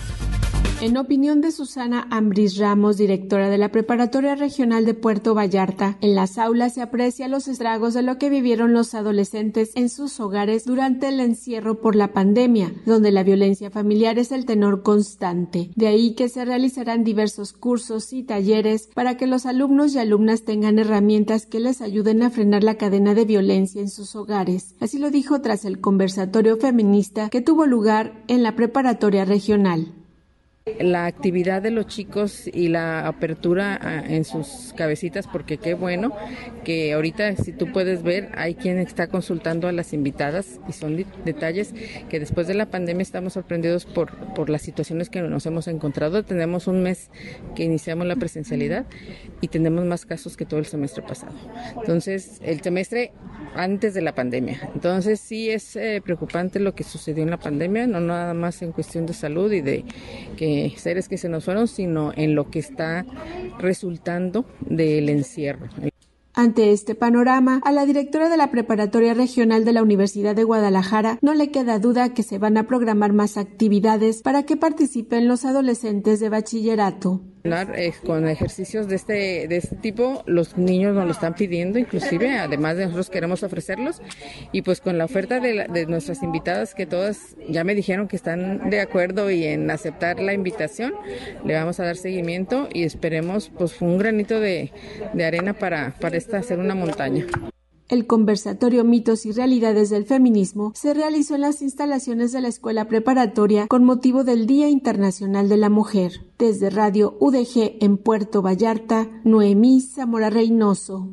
En opinión de Susana Ambriz Ramos, directora de la Preparatoria Regional de Puerto Vallarta, en las aulas se aprecia los estragos de lo que vivieron los adolescentes en sus hogares durante el encierro por la pandemia, donde la violencia familiar es el tenor constante. De ahí que se realizarán diversos cursos y talleres para que los alumnos y alumnas tengan herramientas que les ayuden a frenar la cadena de violencia en sus hogares. Así lo dijo tras el conversatorio feminista que tuvo lugar en la Preparatoria Regional. La actividad de los chicos y la apertura en sus cabecitas, porque qué bueno que ahorita, si tú puedes ver, hay quien está consultando a las invitadas y son detalles que después de la pandemia estamos sorprendidos por las situaciones que nos hemos encontrado. Tenemos un mes que iniciamos la presencialidad y tenemos más casos que todo el semestre pasado. Entonces, el semestre antes de la pandemia. Entonces, sí es preocupante lo que sucedió en la pandemia, no nada más en cuestión de salud y de que seres que se nos fueron, sino en lo que está resultando del encierro. Ante este panorama, a la directora de la Preparatoria Regional de la Universidad de Guadalajara no le queda duda que se van a programar más actividades para que participen los adolescentes de bachillerato. Con ejercicios de este tipo, los niños nos lo están pidiendo, inclusive, además de nosotros queremos ofrecerlos, y pues con la oferta de nuestras invitadas, que todas ya me dijeron que están de acuerdo y en aceptar la invitación, le vamos a dar seguimiento y esperemos pues un granito de arena para hacer una montaña. El conversatorio Mitos y Realidades del Feminismo se realizó en las instalaciones de la Escuela Preparatoria con motivo del Día Internacional de la Mujer. Desde Radio UDG en Puerto Vallarta, Noemí Zamora Reynoso.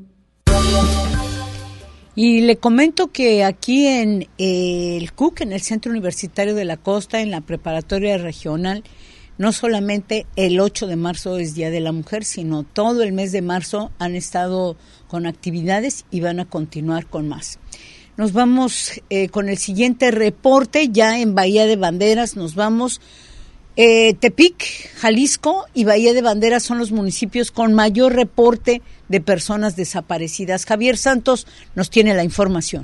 Y le comento que aquí en el CUC, en el Centro Universitario de la Costa, en la Preparatoria Regional, no solamente el 8 de marzo es Día de la Mujer, sino todo el mes de marzo han estado con actividades y van a continuar con más. Nos vamos con el siguiente reporte, ya en Bahía de Banderas, nos vamos. Tepic, Jalisco y Bahía de Banderas son los municipios con mayor reporte de personas desaparecidas. Javier Santos nos tiene la información.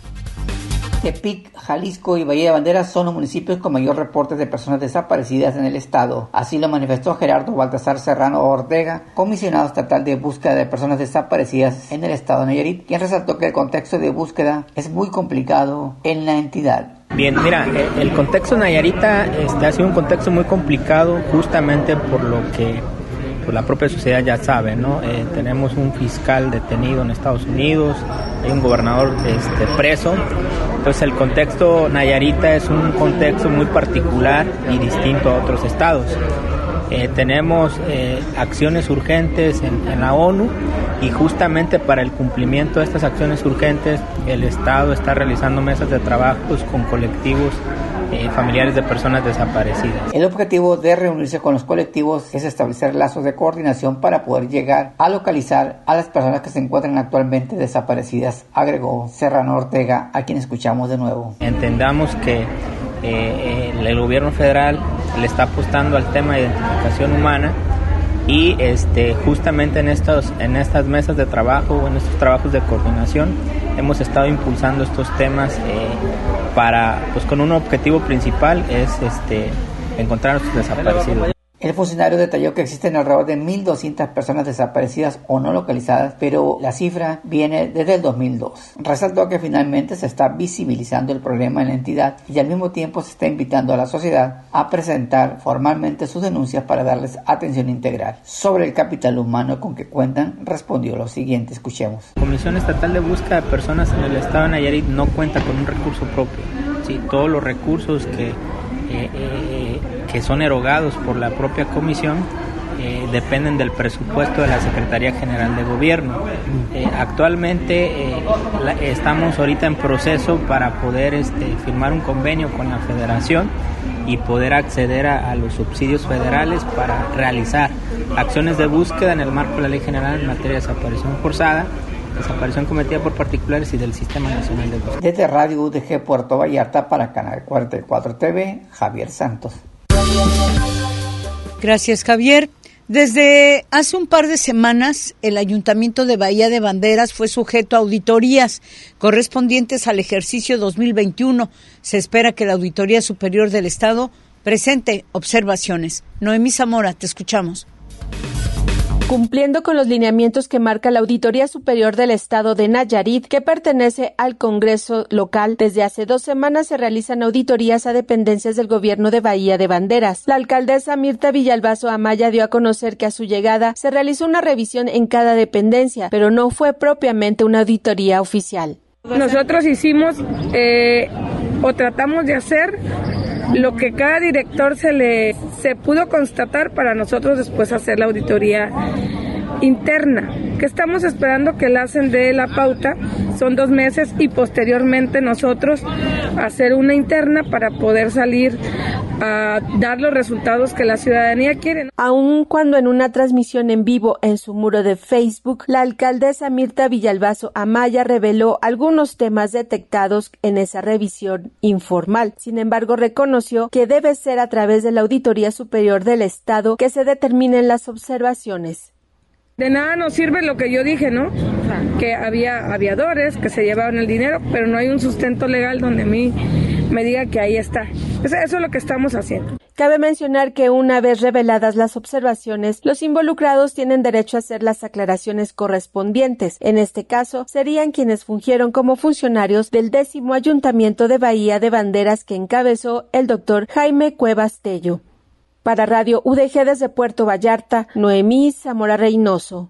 Tepic, Jalisco y Bahía de Banderas son los municipios con mayor reporte de personas desaparecidas en el estado. Así lo manifestó Gerardo Baltasar Serrano Ortega, comisionado estatal de búsqueda de personas desaparecidas en el estado de Nayarit, quien resaltó que el contexto de búsqueda es muy complicado en la entidad. Bien, mira, el contexto nayarita ha sido un contexto muy complicado justamente por lo que la propia sociedad ya sabe, ¿no? Tenemos un fiscal detenido en Estados Unidos, hay un gobernador preso. Entonces el contexto nayarita es un contexto muy particular y distinto a otros estados. Tenemos acciones urgentes en la ONU y justamente para el cumplimiento de estas acciones urgentes el Estado está realizando mesas de trabajos con colectivos familiares de personas desaparecidas. El objetivo de reunirse con los colectivos es establecer lazos de coordinación para poder llegar a localizar a las personas que se encuentran actualmente desaparecidas, agregó Serrano Ortega, a quien escuchamos de nuevo. Entendamos que el gobierno federal le está apostando al tema de identificación humana y justamente en estas mesas de trabajo o en estos trabajos de coordinación hemos estado impulsando estos temas con un objetivo principal es encontrar a los desaparecidos. El funcionario detalló que existen alrededor de 1.200 personas desaparecidas o no localizadas, pero la cifra viene desde el 2002. Resaltó que finalmente se está visibilizando el problema en la entidad y al mismo tiempo se está invitando a la sociedad a presentar formalmente sus denuncias para darles atención integral. Sobre el capital humano con que cuentan, respondió lo siguiente, escuchemos. La Comisión Estatal de Búsqueda de Personas en el Estado de Nayarit no cuenta con un recurso propio. ¿Sí? Todos los recursos que son erogados por la propia comisión dependen del presupuesto de la Secretaría General de Gobierno. Actualmente estamos ahorita en proceso para poder firmar un convenio con la Federación y poder acceder a los subsidios federales para realizar acciones de búsqueda en el marco de la Ley General en materia de desaparición forzada, desaparición cometida por particulares y del Sistema Nacional de Búsqueda. Desde Radio UDG Puerto Vallarta para Canal 44 TV, Javier Santos. Gracias, Javier. Desde hace un par de semanas, el Ayuntamiento de Bahía de Banderas fue sujeto a auditorías correspondientes al ejercicio 2021. Se espera que la Auditoría Superior del Estado presente observaciones. Noemí Zamora, te escuchamos. Cumpliendo con los lineamientos que marca la Auditoría Superior del Estado de Nayarit, que pertenece al Congreso local, desde hace 2 semanas se realizan auditorías a dependencias del gobierno de Bahía de Banderas. La alcaldesa Mirta Villalbazo Amaya dio a conocer que a su llegada se realizó una revisión en cada dependencia, pero no fue propiamente una auditoría oficial. Nosotros hicimos o tratamos de hacer lo que cada director se pudo constatar para nosotros después hacer la auditoría interna, que estamos esperando que la hacen de la pauta, son 2 meses y posteriormente nosotros hacer una interna para poder salir a dar los resultados que la ciudadanía quiere. Aun cuando en una transmisión en vivo en su muro de Facebook, la alcaldesa Mirta Villalbazo Amaya reveló algunos temas detectados en esa revisión informal. Sin embargo, reconoció que debe ser a través de la Auditoría Superior del Estado que se determinen las observaciones. De nada nos sirve lo que yo dije, ¿no? O sea, que había aviadores que se llevaban el dinero, pero no hay un sustento legal donde a mí me diga que ahí está. Eso es lo que estamos haciendo. Cabe mencionar que una vez reveladas las observaciones, los involucrados tienen derecho a hacer las aclaraciones correspondientes. En este caso, serían quienes fungieron como funcionarios del 10º Ayuntamiento de Bahía de Banderas que encabezó el doctor Jaime Cuevas Tello. Para Radio UDG desde Puerto Vallarta, Noemí Zamora Reynoso.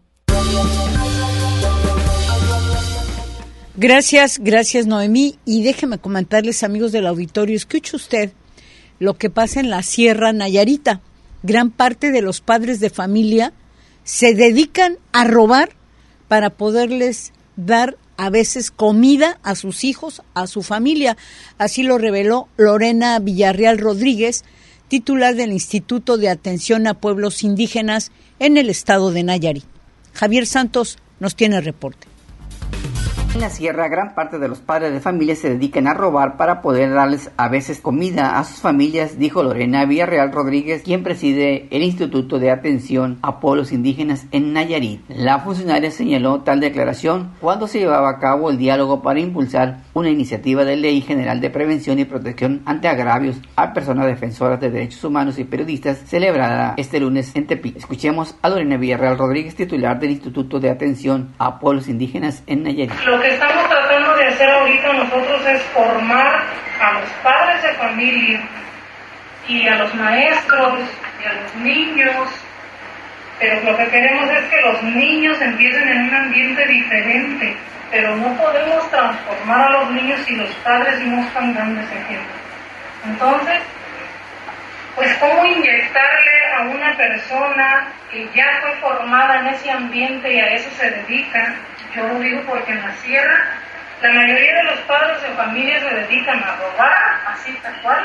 Gracias Noemí. Y déjeme comentarles, amigos del auditorio, escuche usted lo que pasa en la Sierra Nayarita. Gran parte de los padres de familia se dedican a robar para poderles dar a veces comida a sus hijos, a su familia. Así lo reveló Lorena Villarreal Rodríguez, titular del Instituto de Atención a Pueblos Indígenas en el estado de Nayarit. Javier Santos nos tiene el reporte. En la sierra, gran parte de los padres de familia se dedican a robar para poder darles a veces comida a sus familias, dijo Lorena Villarreal Rodríguez, quien preside el Instituto de Atención a Pueblos Indígenas en Nayarit. La funcionaria señaló tal declaración cuando se llevaba a cabo el diálogo para impulsar una iniciativa de ley general de prevención y protección ante agravios a personas defensoras de derechos humanos y periodistas, celebrada este lunes en Tepic. Escuchemos a Lorena Villarreal Rodríguez, titular del Instituto de Atención a Pueblos Indígenas en Nayarit. Lo que estamos tratando de hacer ahorita nosotros es formar a los padres de familia y a los maestros y a los niños, pero lo que queremos es que los niños empiecen en un ambiente diferente, pero no podemos transformar a los niños si los padres no están dando ese ejemplo. Entonces, pues cómo inyectarle a una persona que ya fue formada en ese ambiente y a eso se dedica. Yo lo digo porque en la sierra la mayoría de los padres de familia se dedican a robar, así tal cual,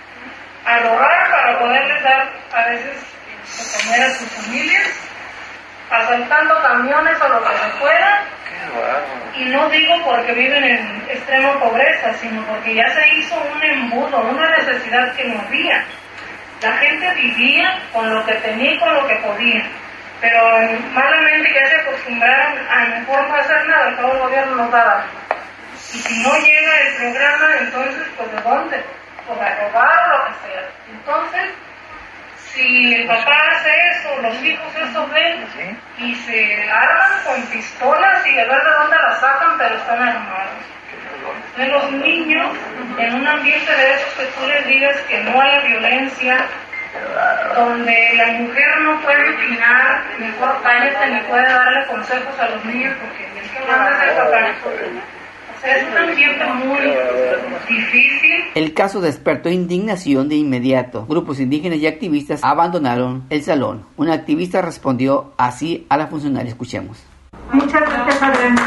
a robar para poderles dar a veces de comer a sus familias, asaltando camiones o lo que se pueda. Y no digo porque viven en extrema pobreza, sino porque ya se hizo un embudo, una necesidad que no había. La gente vivía con lo que tenía y con lo que podía. Pero malamente ya se acostumbraron a mejor no hacer nada, todo el gobierno nos da. Y si no llega el programa, entonces, pues ¿de dónde? Pues a robar o lo que sea. Entonces, si el papá hace eso, los hijos eso ven, y se arman con pistolas y a ver de dónde las sacan, pero están armados. De los niños, en un ambiente de esos que tú les digas que no haya violencia, donde la mujer no puede opinar, mejor cállate, ni puede darle consejos a los niños porque es que manda el papá. O sea, es un ambiente muy difícil. El caso despertó indignación de inmediato. Grupos indígenas y activistas abandonaron el salón. Una activista respondió así a la funcionaria. Escuchemos. Muchas gracias, Adrián.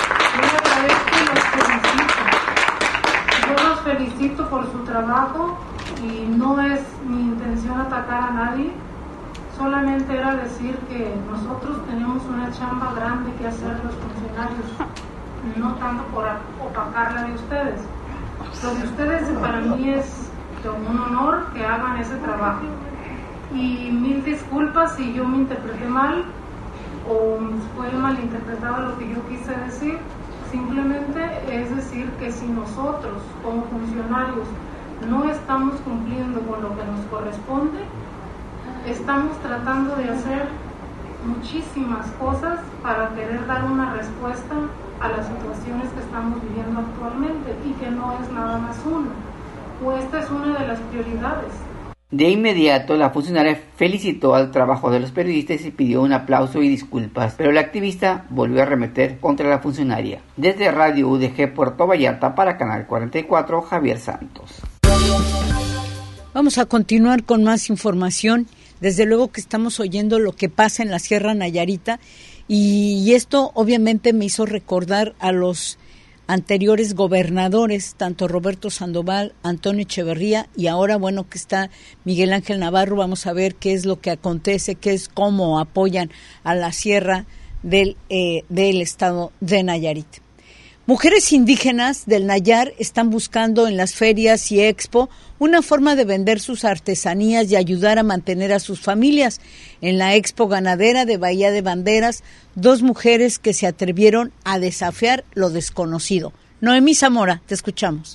Yo los felicito por su trabajo. Y no es mi intención atacar a nadie, solamente era decir que nosotros tenemos una chamba grande que hacer los funcionarios, no tanto por opacar la de ustedes. Lo de ustedes para mí es un honor que hagan ese trabajo. Y mil disculpas si yo me interpreté mal o fue malinterpretado lo que yo quise decir. Simplemente es decir que si nosotros como funcionarios no estamos cumpliendo con lo que nos corresponde, estamos tratando de hacer muchísimas cosas para querer dar una respuesta a las situaciones que estamos viviendo actualmente y que no es nada más una, o esta es una de las prioridades. De inmediato, la funcionaria felicitó al trabajo de los periodistas y pidió un aplauso y disculpas, pero la activista volvió a arremeter contra la funcionaria. Desde Radio UDG Puerto Vallarta para Canal 44, Javier Santos. Vamos a continuar con más información. Desde luego que estamos oyendo lo que pasa en la Sierra Nayarita y esto obviamente me hizo recordar a los anteriores gobernadores, tanto Roberto Sandoval, Antonio Echeverría y ahora, bueno, que está Miguel Ángel Navarro. Vamos a ver qué es lo que acontece, cómo apoyan a la Sierra del estado de Nayarit. Mujeres indígenas del Nayar están buscando en las ferias y expo una forma de vender sus artesanías y ayudar a mantener a sus familias. En la expo ganadera de Bahía de Banderas, 2 mujeres que se atrevieron a desafiar lo desconocido. Noemí Zamora, te escuchamos.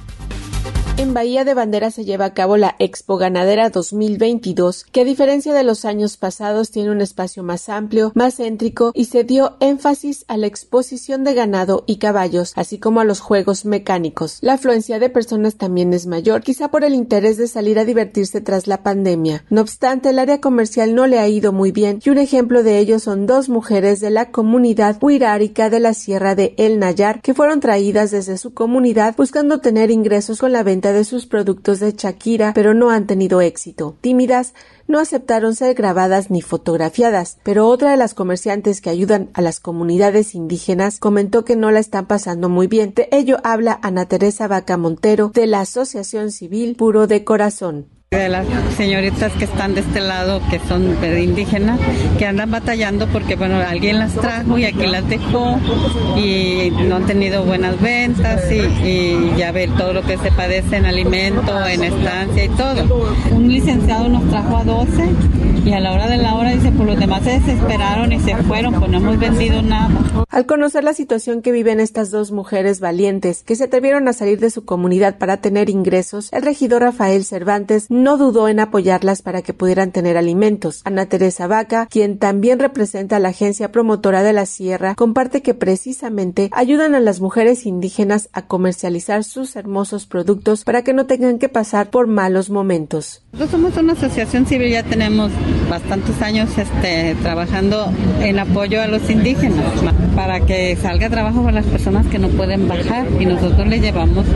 En Bahía de Banderas se lleva a cabo la Expo Ganadera 2022, que a diferencia de los años pasados tiene un espacio más amplio, más céntrico y se dio énfasis a la exposición de ganado y caballos, así como a los juegos mecánicos. La afluencia de personas también es mayor, quizá por el interés de salir a divertirse tras la pandemia. No obstante, el área comercial no le ha ido muy bien y un ejemplo de ello son 2 mujeres de la comunidad huirárica de la Sierra de El Nayar que fueron traídas desde su comunidad buscando tener ingresos con la venta de sus productos de Shakira, pero no han tenido éxito. Tímidas, no aceptaron ser grabadas ni fotografiadas, pero otra de las comerciantes que ayudan a las comunidades indígenas comentó que no la están pasando muy bien. De ello habla Ana Teresa Vaca Montero de la Asociación Civil Puro de Corazón. De las señoritas que están de este lado, que son indígenas, que andan batallando porque, bueno, alguien las trajo y aquí las dejó y no han tenido buenas ventas y ya ver todo lo que se padece en alimento, en estancia y todo. Un licenciado nos trajo a 12 y a la hora de la hora dice, pues los demás se desesperaron y se fueron, pues no hemos vendido nada. Al conocer la situación que viven estas 2 mujeres valientes que se atrevieron a salir de su comunidad para tener ingresos, el regidor Rafael Cervantes no dudó en apoyarlas para que pudieran tener alimentos. Ana Teresa Vaca, quien también representa a la agencia promotora de la Sierra, comparte que precisamente ayudan a las mujeres indígenas a comercializar sus hermosos productos para que no tengan que pasar por malos momentos. Nosotros somos una asociación civil, ya tenemos bastantes años trabajando en apoyo a los indígenas para que salga trabajo para las personas que no pueden bajar y nosotros les llevamos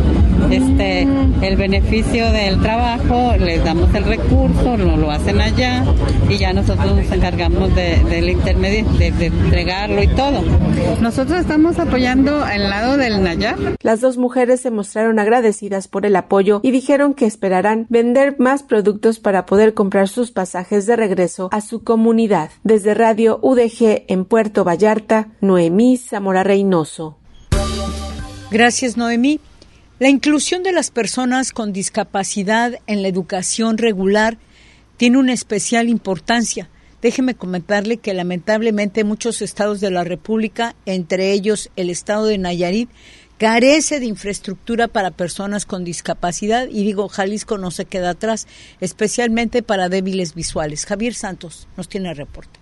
el beneficio del trabajo, les damos el recurso, lo hacen allá y ya nosotros nos encargamos del intermedio, de entregarlo y todo. Nosotros estamos apoyando al lado del Nayar. Las 2 mujeres se mostraron agradecidas por el apoyo y dijeron que esperarán vender más productos para poder comprar sus pasajes de regreso a su comunidad. Desde Radio UDG en Puerto Vallarta, Noemí Zamora Reynoso. Gracias, Noemí. La inclusión de las personas con discapacidad en la educación regular tiene una especial importancia. Déjeme comentarle que lamentablemente muchos estados de la República, entre ellos el estado de Nayarit, carece de infraestructura para personas con discapacidad y digo, Jalisco no se queda atrás, especialmente para débiles visuales. Javier Santos nos tiene el reporte.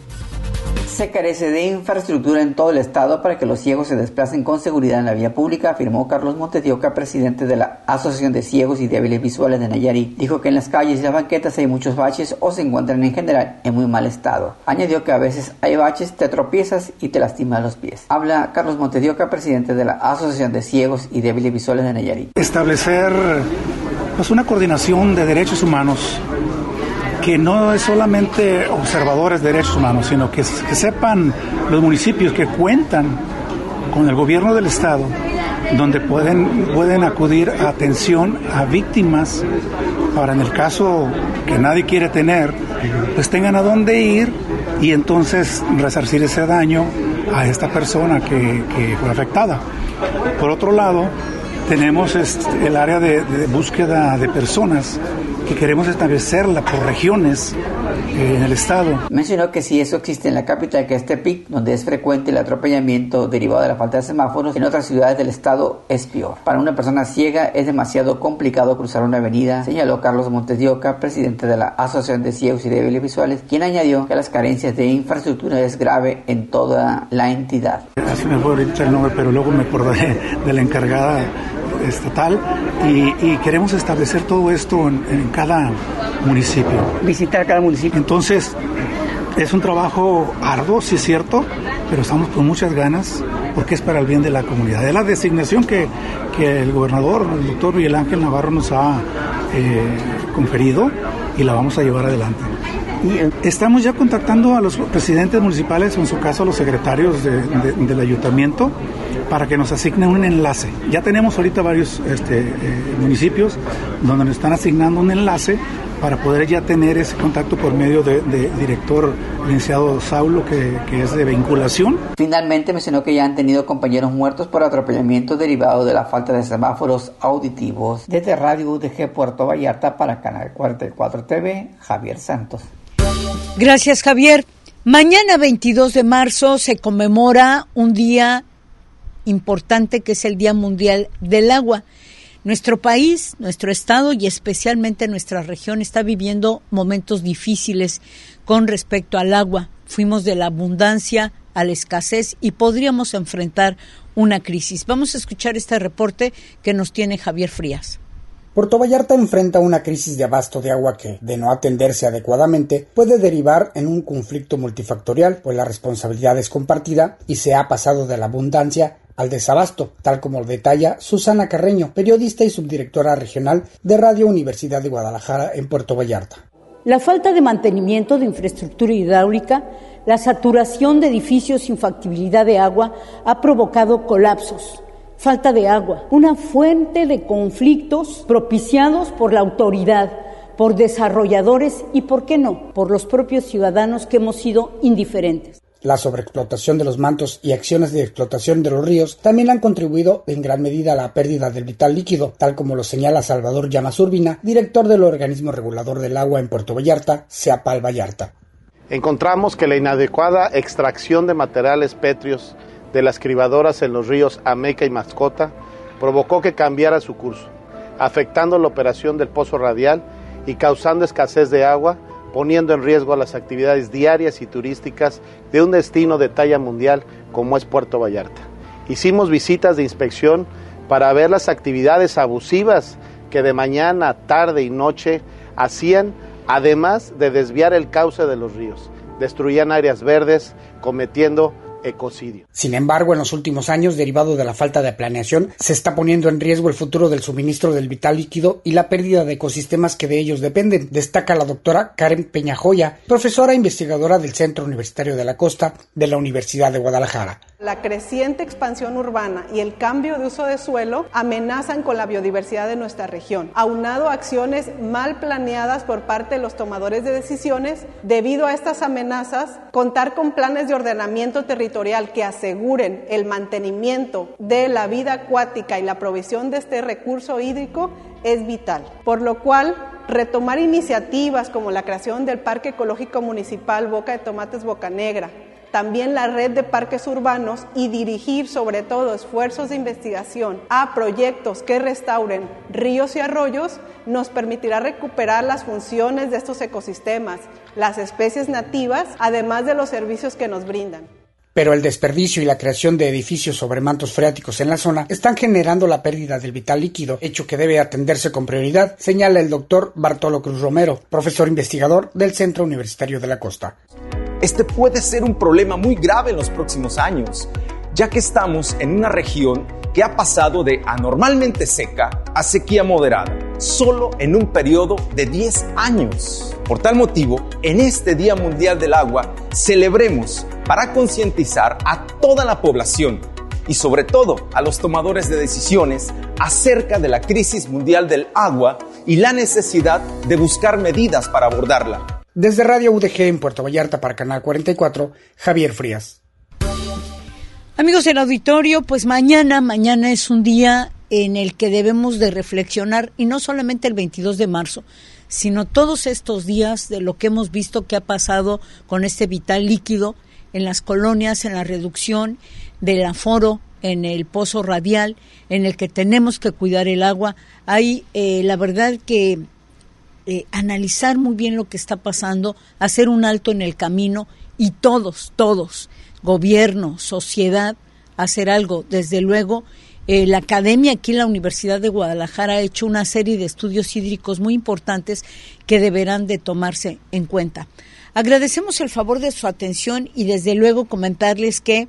Se carece de infraestructura en todo el estado para que los ciegos se desplacen con seguridad en la vía pública, afirmó Carlos Montes de Oca, presidente de la Asociación de Ciegos y Débiles Visuales de Nayarit. Dijo que en las calles y las banquetas hay muchos baches o se encuentran en general en muy mal estado. Añadió que a veces hay baches, te tropiezas y te lastimas los pies. Habla Carlos Montes de Oca, presidente de la Asociación de Ciegos y Débiles Visuales de Nayarit. Establecer una coordinación de derechos humanos que no es solamente observadores de derechos humanos, sino que sepan los municipios que cuentan con el gobierno del estado, donde pueden acudir a atención a víctimas, para en el caso que nadie quiere tener, pues tengan a dónde ir y entonces resarcir ese daño a esta persona que fue afectada. Por otro lado, tenemos el área de búsqueda de personas que queremos establecerla por regiones en el estado. Mencionó que si eso existe en la capital, que es Tepic, donde es frecuente el atropellamiento derivado de la falta de semáforos, en otras ciudades del estado es peor. Para una persona ciega es demasiado complicado cruzar una avenida, señaló Carlos Montes de Oca, presidente de la Asociación de Ciegos y Débiles Visuales, quien añadió que las carencias de infraestructura es grave en toda la entidad. Así me fue ahorita el nombre, pero luego me acordé de la encargada estatal y queremos establecer todo esto en cada municipio. Visitar cada municipio. Entonces, es un trabajo arduo, sí es cierto, pero estamos con muchas ganas porque es para el bien de la comunidad. Es la designación que el gobernador, el doctor Miguel Ángel Navarro, nos ha conferido y la vamos a llevar adelante. Estamos ya contactando a los presidentes municipales, o en su caso a los secretarios del ayuntamiento, para que nos asignen un enlace. Ya tenemos ahorita varios municipios donde nos están asignando un enlace para poder ya tener ese contacto por medio de director licenciado Saulo, que es de vinculación. Finalmente mencionó que ya han tenido compañeros muertos por atropellamiento derivado de la falta de semáforos auditivos. Desde Radio UDG Puerto Vallarta para Canal 44 TV, Javier Santos. Gracias, Javier. Mañana 22 de marzo se conmemora un día importante que es el Día Mundial del Agua. Nuestro país, nuestro estado y especialmente nuestra región está viviendo momentos difíciles con respecto al agua. Fuimos de la abundancia a la escasez y podríamos enfrentar una crisis. Vamos a escuchar este reporte que nos tiene Javier Frías. Puerto Vallarta enfrenta una crisis de abasto de agua que, de no atenderse adecuadamente, puede derivar en un conflicto multifactorial, pues la responsabilidad es compartida y se ha pasado de la abundancia al desabasto, tal como lo detalla Susana Carreño, periodista y subdirectora regional de Radio Universidad de Guadalajara en Puerto Vallarta. La falta de mantenimiento de infraestructura hidráulica, la saturación de edificios sin factibilidad de agua ha provocado colapsos, falta de agua, una fuente de conflictos propiciados por la autoridad, por desarrolladores y, ¿por qué no?, por los propios ciudadanos que hemos sido indiferentes. La sobreexplotación de los mantos y acciones de explotación de los ríos también han contribuido en gran medida a la pérdida del vital líquido, tal como lo señala Salvador Llamas Urbina, director del organismo regulador del agua en Puerto Vallarta, CEAPAL Vallarta. Encontramos que la inadecuada extracción de materiales pétreos de las cribadoras en los ríos Ameca y Mascota provocó que cambiara su curso, afectando la operación del pozo radial y causando escasez de agua, poniendo en riesgo las actividades diarias y turísticas de un destino de talla mundial como es Puerto Vallarta. Hicimos visitas de inspección para ver las actividades abusivas que de mañana, tarde y noche hacían, además de desviar el cauce de los ríos. Destruían áreas verdes, cometiendo ecocidio. Sin embargo, en los últimos años, derivado de la falta de planeación, se está poniendo en riesgo el futuro del suministro del vital líquido y la pérdida de ecosistemas que de ellos dependen, destaca la doctora Karen Peñajoya, profesora e investigadora del Centro Universitario de la Costa de la Universidad de Guadalajara. La creciente expansión urbana y el cambio de uso de suelo amenazan con la biodiversidad de nuestra región, aunado a acciones mal planeadas por parte de los tomadores de decisiones. Debido a estas amenazas, contar con planes de ordenamiento territorial que aseguren el mantenimiento de la vida acuática y la provisión de este recurso hídrico es vital, por lo cual retomar iniciativas como la creación del Parque Ecológico Municipal Boca de Tomates Boca Negra, también la red de parques urbanos y dirigir sobre todo esfuerzos de investigación a proyectos que restauren ríos y arroyos nos permitirá recuperar las funciones de estos ecosistemas, las especies nativas, además de los servicios que nos brindan. Pero el desperdicio y la creación de edificios sobre mantos freáticos en la zona están generando la pérdida del vital líquido, hecho que debe atenderse con prioridad, señala el doctor Bartolo Cruz Romero, profesor investigador del Centro Universitario de la Costa. Este puede ser un problema muy grave en los próximos años, ya que estamos en una región que ha pasado de anormalmente seca a sequía moderada, solo en un periodo de 10 años. Por tal motivo, en este Día Mundial del Agua, celebremos para concientizar a toda la población y sobre todo a los tomadores de decisiones acerca de la crisis mundial del agua y la necesidad de buscar medidas para abordarla. Desde Radio UDG en Puerto Vallarta para Canal 44, Javier Frías. Amigos del auditorio, pues mañana es un día en el que debemos de reflexionar, y no solamente el 22 de marzo, sino todos estos días de lo que hemos visto que ha pasado con este vital líquido en las colonias, en la reducción del aforo, en el pozo radial, en el que tenemos que cuidar el agua. Hay, la verdad que analizar muy bien lo que está pasando, hacer un alto en el camino y todos, gobierno, sociedad, hacer algo. Desde luego, la academia aquí en la Universidad de Guadalajara ha hecho una serie de estudios hídricos muy importantes que deberán de tomarse en cuenta. Agradecemos el favor de su atención y desde luego comentarles que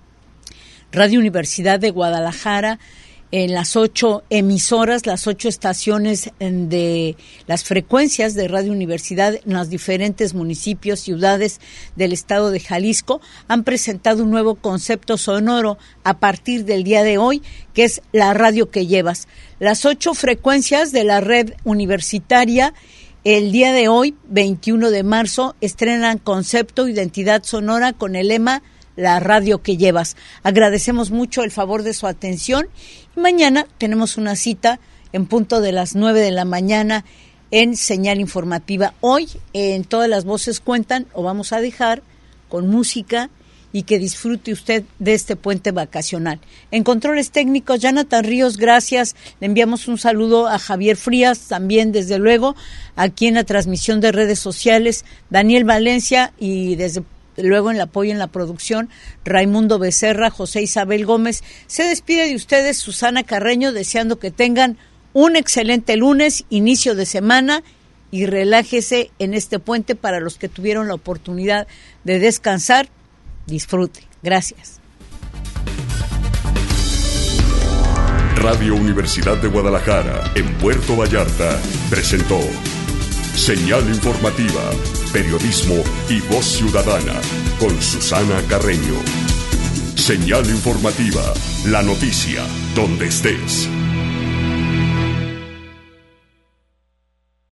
Radio Universidad de Guadalajara, en las 8 emisoras, las 8 estaciones de las frecuencias de Radio Universidad en los diferentes municipios, ciudades del estado de Jalisco, han presentado un nuevo concepto sonoro a partir del día de hoy, que es la radio que llevas. Las 8 frecuencias de la red universitaria El día de hoy, 21 de marzo, estrenan concepto Identidad Sonora con el lema La radio que llevas. Agradecemos mucho el favor de su atención y mañana tenemos una cita en punto de las 9 de la mañana en Señal Informativa. Hoy en Todas las Voces Cuentan, o vamos a dejar con música y que disfrute usted de este puente vacacional. En controles técnicos, Jonathan Ríos, gracias. Le enviamos un saludo a Javier Frías, también desde luego, aquí en la transmisión de redes sociales, Daniel Valencia y desde luego en el apoyo en la producción, Raimundo Becerra, José Isabel Gómez. Se despide de ustedes Susana Carreño, deseando que tengan un excelente lunes, inicio de semana, y relájese en este puente. Para los que tuvieron la oportunidad de descansar, disfrute. Gracias. Radio Universidad de Guadalajara, en Puerto Vallarta, presentó Señal Informativa, periodismo y voz ciudadana, con Susana Carreño. Señal Informativa, la noticia, donde estés.